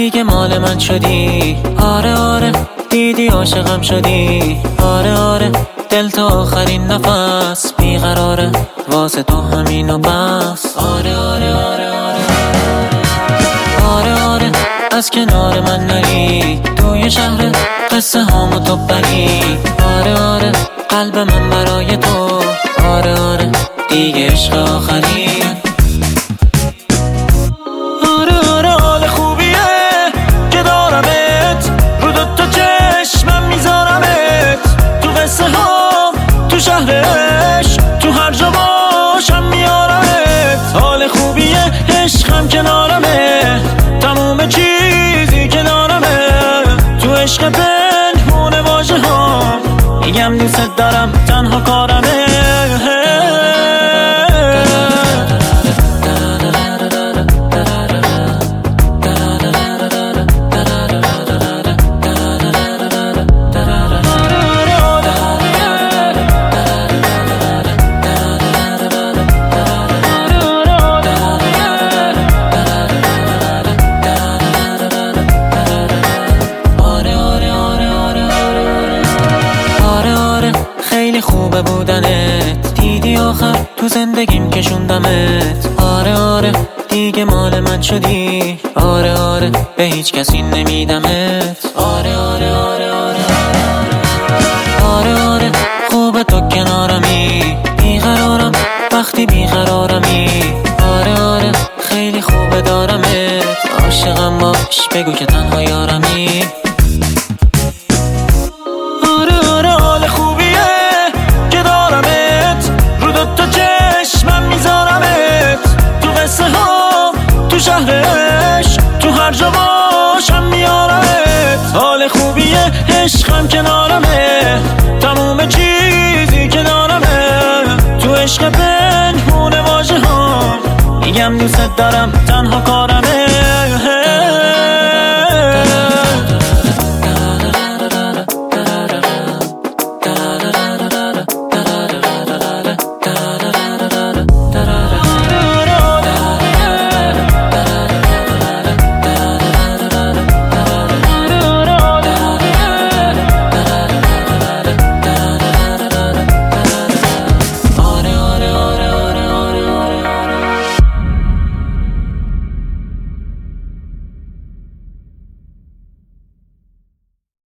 دیگه مال من شدی. آره آره دیدی عاشقم شدی. آره آره دل تا آخرین نفس بیقراره واسه تو همینو بس. آره آره آره آره آره آره از کنار من نری توی شهر قصه هامو تو بری. آره آره قلب من برای تو. آره آره دیگه عشق آخری. آره آره حال خوبیه که دارمت رو دوتا چشمم میذارمت تو قصه ها تو شهرش تو هر جا باشم میارمت. حال خوبیه عشقم کنارمه تموم چیزی کنارمه تو عشق پنهون واژه ها میگم دوست دارم تنها کارمه. خیلی خوبه بودنت دیدی آخر تو زندگیم کشوندمت. آره آره دیگه مال من شدی. آره آره به هیچ کسی نمیدمت. آره آره آره آره آره آره خوبه تو کنارمی بیقرارم وقتی بیقرارمی. آره آره خیلی خوبه دارمت عاشقم باش بگو که تنها یارمی. تو شهرش تو هر جا باشم میارمت. حال خوبیه عشقم کنارمه تموم چیزی کنارمه تو عشق پنهون واژه ها میگم دوست دارم تنها کار